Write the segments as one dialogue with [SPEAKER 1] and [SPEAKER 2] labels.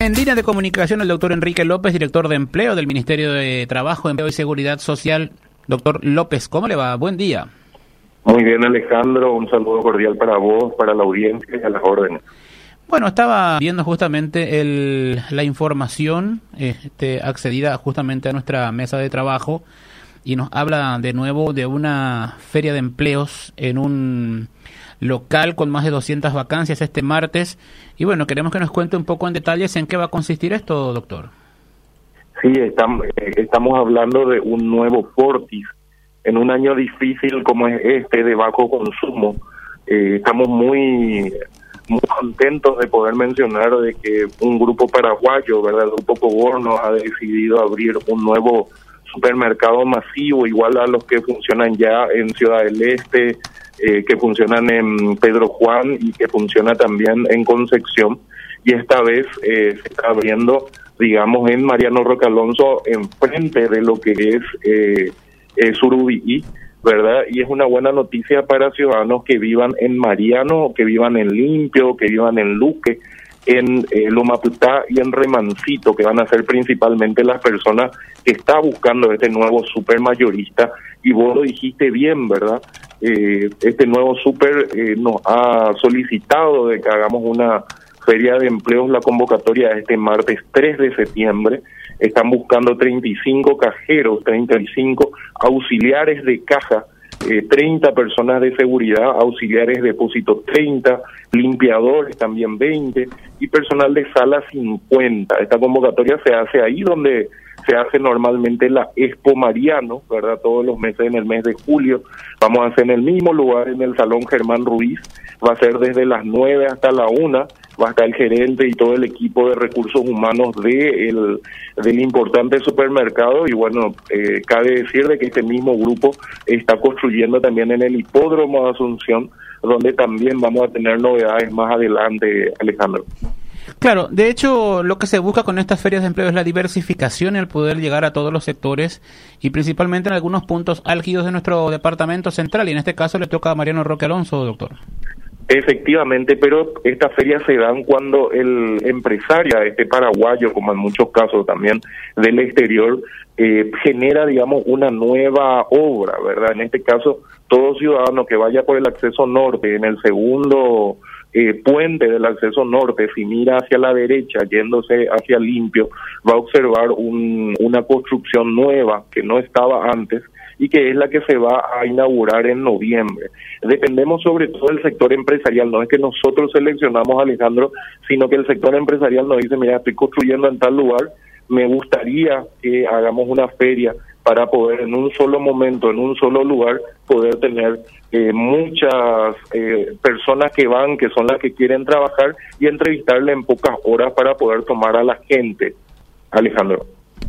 [SPEAKER 1] En línea de comunicación el doctor Enrique López, director de empleo del Ministerio de Trabajo, Empleo y Seguridad Social. Doctor López, ¿cómo le va? Buen día.
[SPEAKER 2] Muy bien, Alejandro, un saludo cordial para vos, para la audiencia y a las órdenes.
[SPEAKER 1] Bueno, estaba viendo justamente la información accedida justamente a nuestra mesa de trabajo y nos habla de nuevo de una feria de empleos en un local con más de 200 vacancias este martes. Y bueno, queremos que nos cuente un poco en detalles en qué va a consistir esto, doctor.
[SPEAKER 2] Sí, estamos hablando de un nuevo Fortis en un año difícil como es este, de bajo consumo. Estamos muy contentos de poder mencionar de que un grupo paraguayo, ¿verdad? El Grupo Coborno ha decidido abrir un nuevo supermercado masivo, igual a los que funcionan ya en Ciudad del Este, que funcionan en Pedro Juan y que funciona también en Concepción. Y esta vez se está abriendo, digamos, en Mariano Roque Alonso, enfrente de lo que es Surubí, ¿verdad? Y es una buena noticia para ciudadanos que vivan en Mariano, que vivan en Limpio, que vivan en Luque, en Lomaputá y en Remancito, que van a ser principalmente las personas que está buscando este nuevo super mayorista. Y vos lo dijiste bien, ¿verdad? Este nuevo super nos ha solicitado de que hagamos una feria de empleos, la convocatoria este martes 3 de septiembre. Están buscando 35 cajeros, 35 auxiliares de caja, 30 personas de seguridad, auxiliares de depósito 30, limpiadores también 20 y personal de sala 50. Esta convocatoria se hace ahí donde se hace normalmente la Expo Mariano, ¿verdad? Todos los meses en el mes de julio. Vamos a hacer en el mismo lugar, en el Salón Germán Ruiz. Va a ser desde las 9 hasta la 1. Va a estar el gerente y todo el equipo de recursos humanos del importante supermercado. Y bueno, cabe decir de que este mismo grupo está construyendo también en el hipódromo de Asunción, donde también vamos a tener novedades más adelante, Alejandro.
[SPEAKER 1] Claro, de hecho, lo que se busca con estas ferias de empleo es la diversificación y el poder llegar a todos los sectores y principalmente en algunos puntos álgidos de nuestro departamento central, y en este caso le toca a Mariano Roque Alonso, doctor.
[SPEAKER 2] Efectivamente, pero estas ferias se dan cuando el empresario, paraguayo, como en muchos casos también del exterior, genera, digamos, una nueva obra, ¿verdad? En este caso, todo ciudadano que vaya por el acceso norte, en el segundo puente del acceso norte, si mira hacia la derecha, yéndose hacia Limpio, va a observar una construcción nueva que no estaba antes y que es la que se va a inaugurar en noviembre. Dependemos sobre todo del sector empresarial, no es que nosotros seleccionamos, Alejandro, sino que el sector empresarial nos dice, mira, estoy construyendo en tal lugar, me gustaría que hagamos una feria para poder en un solo momento, en un solo lugar, poder tener muchas personas que van, que son las que quieren trabajar, y entrevistarle en pocas horas para poder tomar a la gente, Alejandro.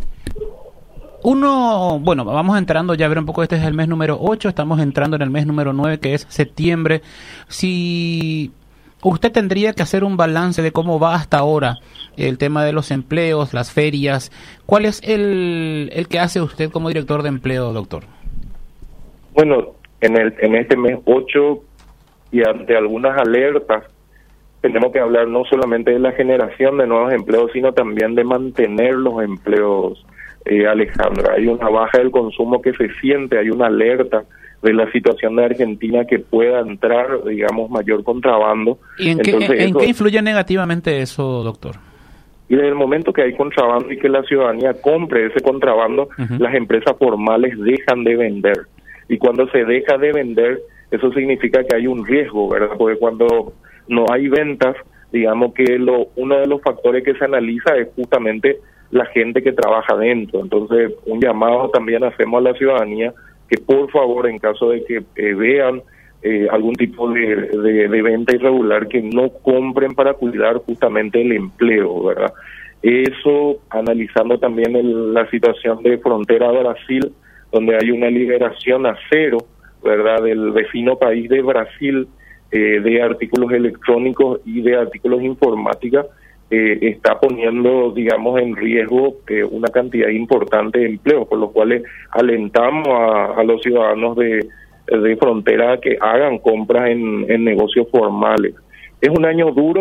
[SPEAKER 1] Bueno, vamos entrando ya a ver un poco, este es el mes número 8, estamos entrando en el mes número 9, que es septiembre. Si usted tendría que hacer un balance de cómo va hasta ahora el tema de los empleos, las ferias, ¿cuál es el que hace usted como director de empleo, doctor?
[SPEAKER 2] Bueno, en este mes 8 y ante algunas alertas, tenemos que hablar no solamente de la generación de nuevos empleos, sino también de mantener los empleos, Alejandra. Hay una baja del consumo que se siente, hay una alerta de la situación de Argentina que pueda entrar, digamos, mayor contrabando.
[SPEAKER 1] ¿Y en qué influye negativamente eso, doctor?
[SPEAKER 2] Y desde el momento que hay contrabando y que la ciudadanía compre ese contrabando, las empresas formales dejan de vender. Y cuando se deja de vender, eso significa que hay un riesgo, ¿verdad? Porque cuando no hay ventas, digamos que uno de los factores que se analiza es justamente la gente que trabaja dentro. Entonces, un llamado también hacemos a la ciudadanía que por favor, en caso de que vean algún tipo de venta irregular, que no compren para cuidar justamente el empleo, ¿verdad? Eso, analizando también la situación de frontera de Brasil, donde hay una liberación a cero, ¿verdad?, del vecino país de Brasil, de artículos electrónicos y de artículos informática, está poniendo, digamos, en riesgo una cantidad importante de empleos, por lo cual alentamos a los ciudadanos de frontera a que hagan compras en negocios formales. Es un año duro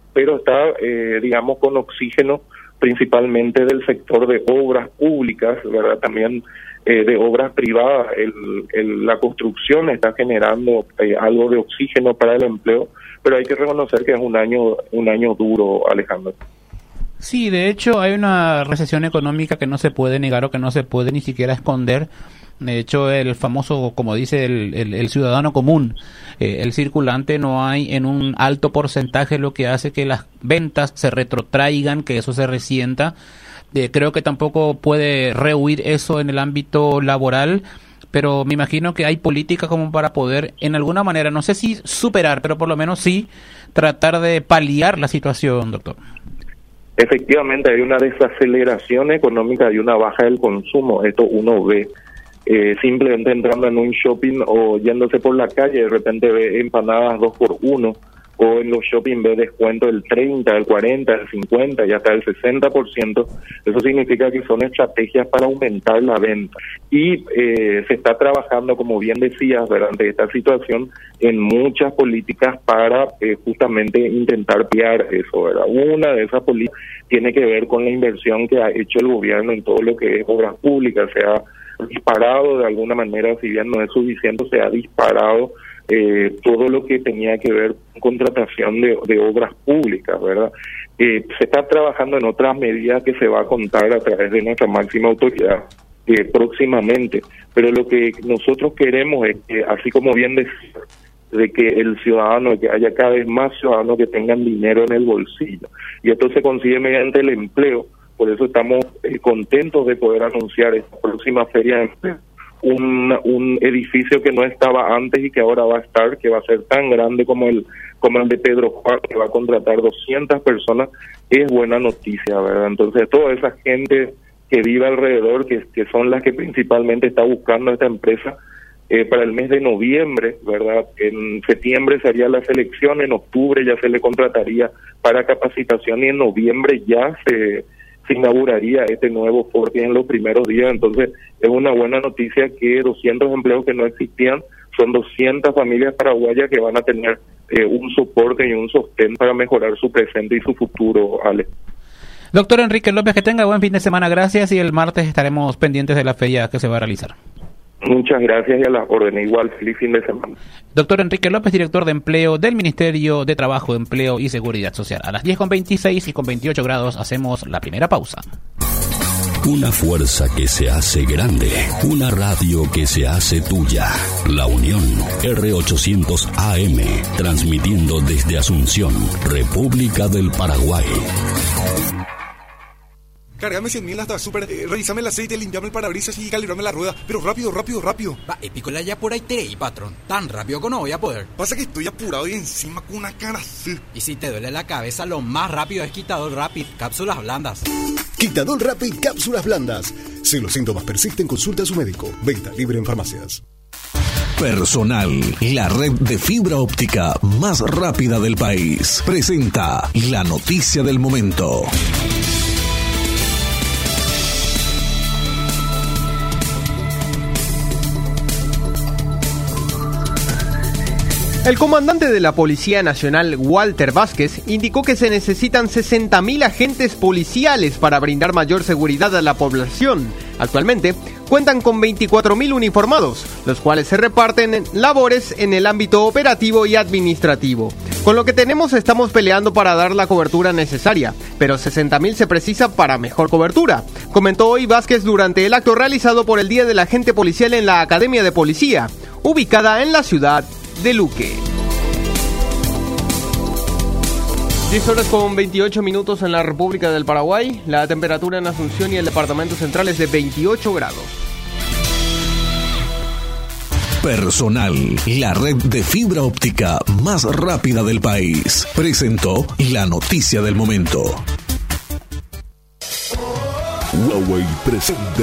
[SPEAKER 2] pero está, digamos, con oxígeno principalmente del sector de obras públicas, ¿verdad? También de obras privadas. La construcción está generando algo de oxígeno para el empleo, pero hay que reconocer que es un año duro, Alejandro.
[SPEAKER 1] Sí, de hecho hay una recesión económica que no se puede negar o que no se puede ni siquiera esconder. De hecho, el famoso, como dice el ciudadano común, el circulante, no hay en un alto porcentaje, lo que hace que las ventas se retrotraigan, que eso se resienta. Creo que tampoco puede rehuir eso en el ámbito laboral, pero me imagino que hay política como para poder, en alguna manera, no sé si superar, pero por lo menos sí tratar de paliar la situación, doctor.
[SPEAKER 2] Efectivamente, hay una desaceleración económica y una baja del consumo. Esto uno ve simplemente entrando en un shopping o yéndose por la calle, de repente ve empanadas 2x1, o en los shopping ve descuento del 30, del 40, del 50 y hasta del 60%. Eso significa que son estrategias para aumentar la venta. Y se está trabajando, como bien decías, durante esta situación, en muchas políticas para justamente intentar paliar eso, ¿verdad? Una de esas políticas tiene que ver con la inversión que ha hecho el gobierno en todo lo que es obras públicas. Se ha disparado de alguna manera, si bien no es suficiente, se ha disparado todo lo que tenía que ver con contratación de obras públicas, ¿verdad? Se está trabajando en otras medidas que se va a contar a través de nuestra máxima autoridad próximamente, pero lo que nosotros queremos es que, así como bien decía, de que el ciudadano, que haya cada vez más ciudadanos que tengan dinero en el bolsillo, y esto se consigue mediante el empleo. Por eso estamos contentos de poder anunciar esta próxima feria de empleo, un edificio que no estaba antes y que ahora va a estar, que va a ser tan grande como el de Pedro Juan, que va a contratar 200 personas. Es buena noticia, ¿verdad? Entonces, toda esa gente que vive alrededor, que son las que principalmente está buscando esta empresa, para el mes de noviembre, ¿verdad? En septiembre sería la selección, en octubre ya se le contrataría para capacitación y en noviembre ya se inauguraría este nuevo Fortis en los primeros días. Entonces es una buena noticia que 200 empleos que no existían, son 200 familias paraguayas que van a tener un soporte y un sostén para mejorar su presente y su futuro, Ale.
[SPEAKER 1] Doctor Enrique López, que tenga buen fin de semana, gracias, y el martes estaremos pendientes de la feria que se va a realizar.
[SPEAKER 2] Muchas gracias y a las órdenes. Igual, feliz fin de semana.
[SPEAKER 1] Doctor Enrique López, director de empleo del Ministerio de Trabajo, Empleo y Seguridad Social. A las 10:26 y con 28 grados hacemos la primera pausa.
[SPEAKER 3] Una fuerza que se hace grande, una radio que se hace tuya. La Unión, R800 AM, transmitiendo desde Asunción, República del Paraguay.
[SPEAKER 4] Cargame 100.000 hasta súper, revísame el aceite, limpiame el parabrisas y calibrame la rueda. Pero rápido.
[SPEAKER 5] Va, Epícola ya por ahí te patrón. Tan rápido que no voy a poder.
[SPEAKER 4] Pasa que estoy apurado y encima con una cara así.
[SPEAKER 5] Y si te duele la cabeza, lo más rápido es Quitadol Rapid, cápsulas blandas.
[SPEAKER 6] Quitadol Rapid, cápsulas blandas. Si los síntomas persisten, consulta a su médico. Venta libre en farmacias.
[SPEAKER 3] Personal, la red de fibra óptica más rápida del país, presenta la noticia del momento.
[SPEAKER 7] El comandante de la Policía Nacional, Walter Vázquez, indicó que se necesitan 60.000 agentes policiales para brindar mayor seguridad a la población. Actualmente, cuentan con 24.000 uniformados, los cuales se reparten en labores en el ámbito operativo y administrativo. Con lo que tenemos estamos peleando para dar la cobertura necesaria, pero 60.000 se precisa para mejor cobertura, comentó hoy Vázquez durante el acto realizado por el Día del Agente Policial en la Academia de Policía, ubicada en la ciudad de Luque. 10:28 en la República del Paraguay. La temperatura en Asunción y el departamento central es de 28 grados.
[SPEAKER 3] Personal, la red de fibra óptica más rápida del país, presentó la noticia del momento. Huawei presenta